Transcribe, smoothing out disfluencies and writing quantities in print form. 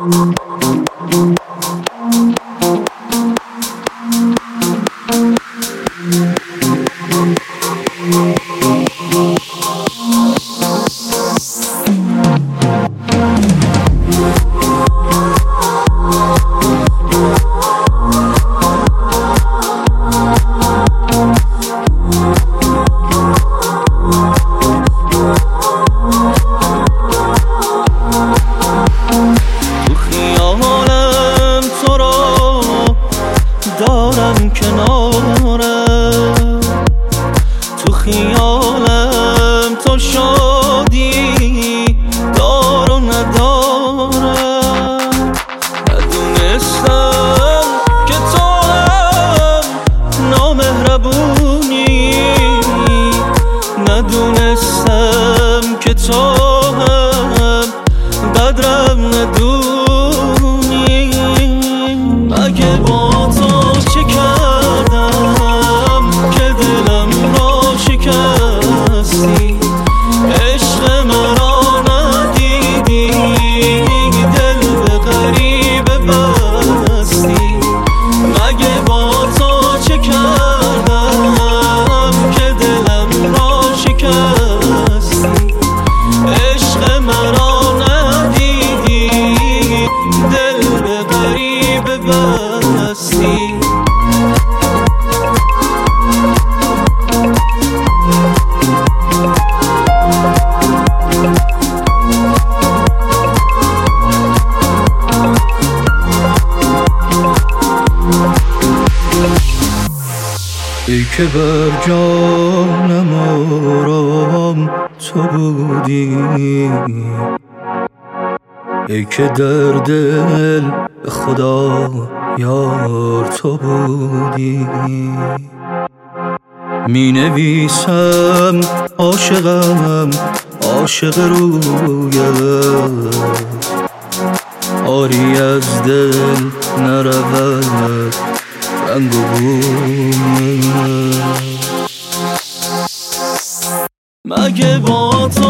دارم کنارم، تو خیالم تو شادی دار و ندارم. ندونستم که تو هم نامهربونی، ندونستم که تو هم قدرم ندونی. مگه با تو چه کردم که دلم را شکستی، عشق مرا ندیدی، دل به غریبه بستی. مگه با تو چه کردم که دلم را شکستی، عشق مرا ندیدی، دل به غریبه بستی. ای که بر جانم آرام تو بودی، ای که در دل خدا یار تو بودی. می نویسم عاشقم عاشق رویت، آری از دل نرود رنگ و بوی. مگه با تو